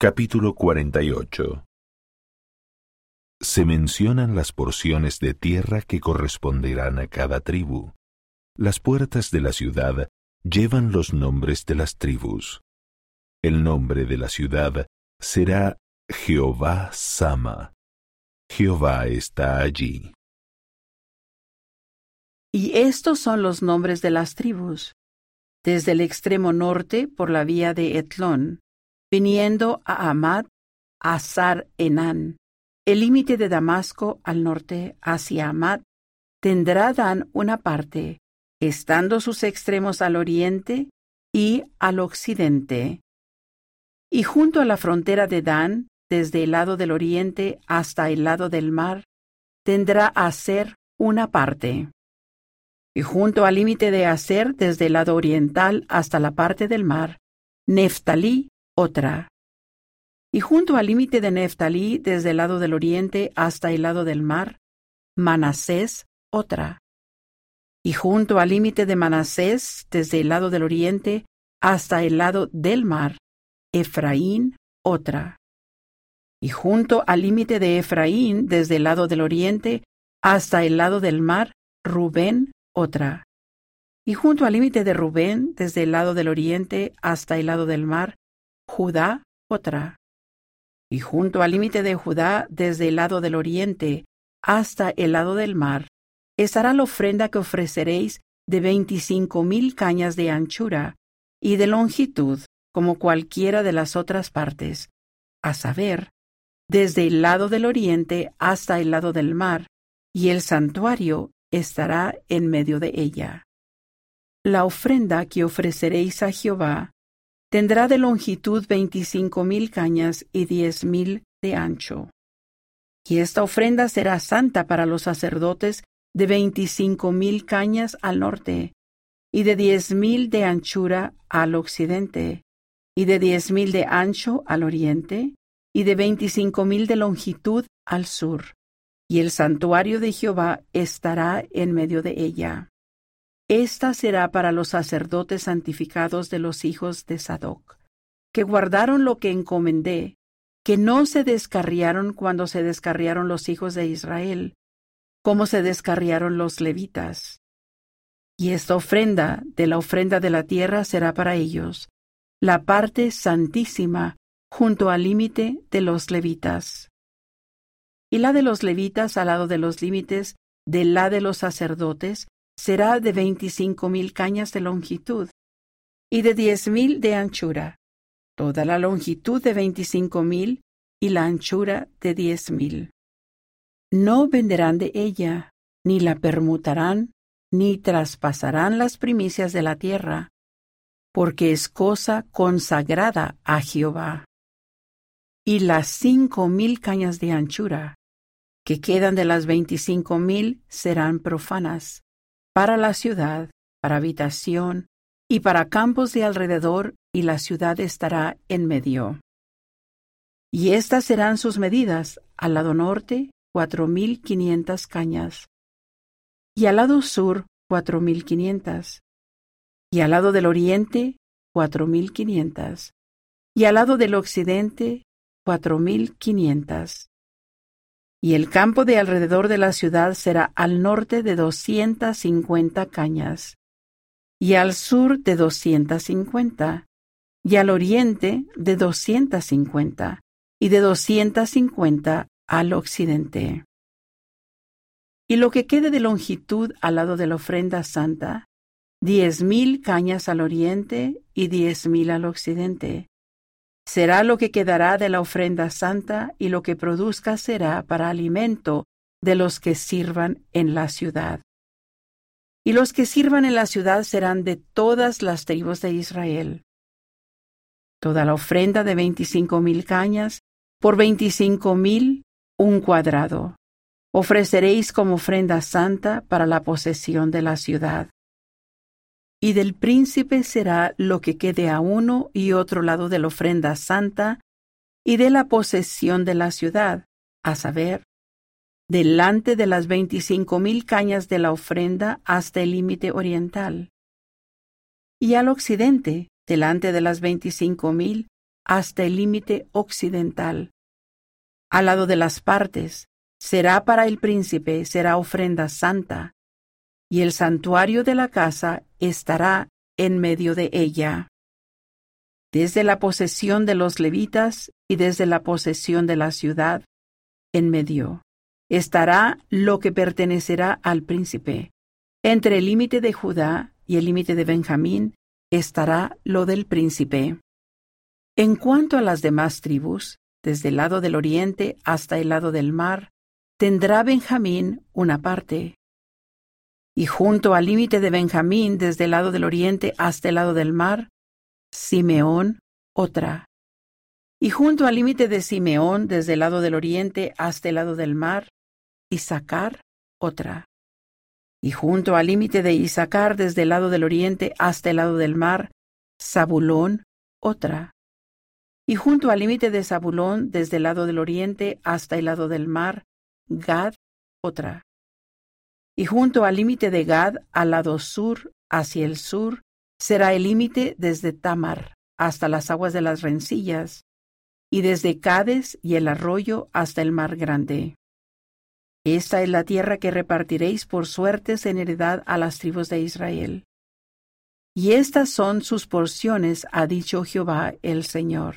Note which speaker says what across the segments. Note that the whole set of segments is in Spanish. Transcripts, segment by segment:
Speaker 1: Capítulo 48. Se mencionan las porciones de tierra que corresponderán a cada tribu. Las puertas de la ciudad llevan los nombres de las tribus. El nombre de la ciudad será Jehová Sama. Jehová está allí.
Speaker 2: Y estos son los nombres de las tribus. Desde el extremo norte por la vía de Etlón, viniendo a Amad, Hazar Enán, el límite de Damasco al norte hacia Amad, tendrá Dan una parte, estando sus extremos al oriente y al occidente. Y junto a la frontera de Dan, desde el lado del oriente hasta el lado del mar, tendrá Aser una parte. Y junto al límite de Aser, desde el lado oriental hasta la parte del mar, Neftalí otra. Y junto al límite de Neftalí, desde el lado del oriente hasta el lado del mar, Manasés otra. Y junto al límite de Manasés, desde el lado del oriente hasta el lado del mar, Efraín otra. Y junto al límite de Efraín, desde el lado del oriente hasta el lado del mar, Rubén otra. Y junto al límite de Rubén, desde el lado del oriente hasta el lado del mar, Judá otra. Y junto al límite de Judá, desde el lado del oriente hasta el lado del mar, estará la ofrenda que ofreceréis de 25,000 cañas de anchura y de longitud, como cualquiera de las otras partes, a saber, desde el lado del oriente hasta el lado del mar, y el santuario estará en medio de ella. La ofrenda que ofreceréis a Jehová tendrá de longitud 25,000 cañas y 10,000 de ancho. Y esta ofrenda será santa para los sacerdotes de 25,000 cañas al norte, y de 10,000 de anchura al occidente, y de 10,000 de ancho al oriente, y de 25,000 de longitud al sur. Y el santuario de Jehová estará en medio de ella. Esta será para los sacerdotes santificados de los hijos de Sadoc, que guardaron lo que encomendé, que no se descarriaron cuando se descarriaron los hijos de Israel, como se descarriaron los levitas. Y esta ofrenda de la ofrenda de la tierra será para ellos, la parte santísima junto al límite de los levitas. Y la de los levitas al lado de los límites de la de los sacerdotes será de 25,000 cañas de longitud y de 10,000 de anchura, toda la longitud de 25,000 y la anchura de 10,000. No venderán de ella, ni la permutarán, ni traspasarán las primicias de la tierra, porque es cosa consagrada a Jehová. Y las 5,000 cañas de anchura, que quedan de las 25,000, serán profanas, para la ciudad, para habitación, y para campos de alrededor, y la ciudad estará en medio. Y estas serán sus medidas: al lado norte, 4,500 cañas, y al lado sur, 4,500, y al lado del oriente, 4,500, y al lado del occidente, 4,500. Y el campo de alrededor de la ciudad será al norte de 250 cañas, y al sur de 250, y al oriente de 250, y de 250 al occidente. Y lo que quede de longitud al lado de la ofrenda santa, 10,000 cañas al oriente y 10,000 al occidente. Será lo que quedará de la ofrenda santa, y lo que produzca será para alimento de los que sirvan en la ciudad. Y los que sirvan en la ciudad serán de todas las tribus de Israel. Toda la ofrenda de 25,000 cañas, por 25,000, un cuadrado, ofreceréis como ofrenda santa para la posesión de la ciudad. Y del príncipe será lo que quede a uno y otro lado de la ofrenda santa y de la posesión de la ciudad, a saber, delante de las 25,000 cañas de la ofrenda hasta el límite oriental. Y al occidente, delante de las 25,000, hasta el límite occidental. Al lado de las partes, será para el príncipe, será ofrenda santa, y el santuario de la casa estará en medio de ella. Desde la posesión de los levitas y desde la posesión de la ciudad, en medio, estará lo que pertenecerá al príncipe. Entre el límite de Judá y el límite de Benjamín estará lo del príncipe. En cuanto a las demás tribus, desde el lado del oriente hasta el lado del mar, tendrá Benjamín una parte. Y junto al límite de Benjamín, desde el lado del oriente hasta el lado del mar, Simeón otra. Y junto al límite de Simeón, desde el lado del oriente hasta el lado del mar, Isaacar otra. Y junto al límite de Isaacar, desde el lado del oriente hasta el lado del mar, Zabulón otra. Y junto al límite de Zabulón, desde el lado del oriente hasta el lado del mar, Gad otra. Y junto al límite de Gad, al lado sur, hacia el sur, será el límite desde Tamar hasta las aguas de las rencillas, y desde Cades y el arroyo hasta el mar grande. Esta es la tierra que repartiréis por suertes en heredad a las tribus de Israel. Y estas son sus porciones, ha dicho Jehová el Señor.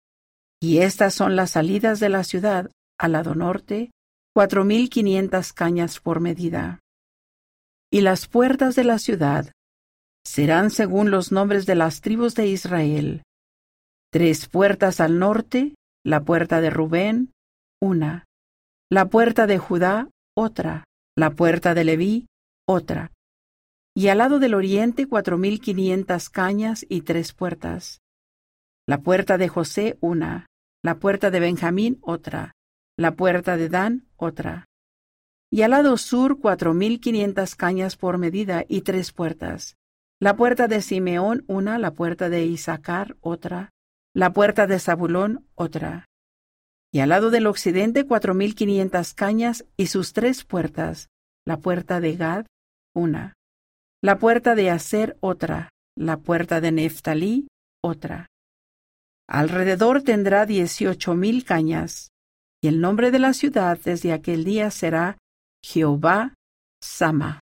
Speaker 2: Y estas son las salidas de la ciudad al lado norte, 4,500 cañas por medida. Y las puertas de la ciudad serán según los nombres de las tribus de Israel. 3 puertas al norte, la puerta de Rubén, una. La puerta de Judá, otra. La puerta de Leví, otra. Y al lado del oriente 4,500 cañas y 3 puertas. La puerta de José, una. La puerta de Benjamín, otra. La puerta de Dan, otra. Y al lado sur 4,500 cañas por medida y 3 puertas. La puerta de Simeón, una. La puerta de Isaacar, otra. La puerta de Zabulón, otra. Y al lado del occidente 4,500 cañas y sus 3 puertas. La puerta de Gad, una. La puerta de Aser, otra. La puerta de Neftalí, otra. Alrededor tendrá 18,000 cañas. Y el nombre de la ciudad desde aquel día será Jehová Sama.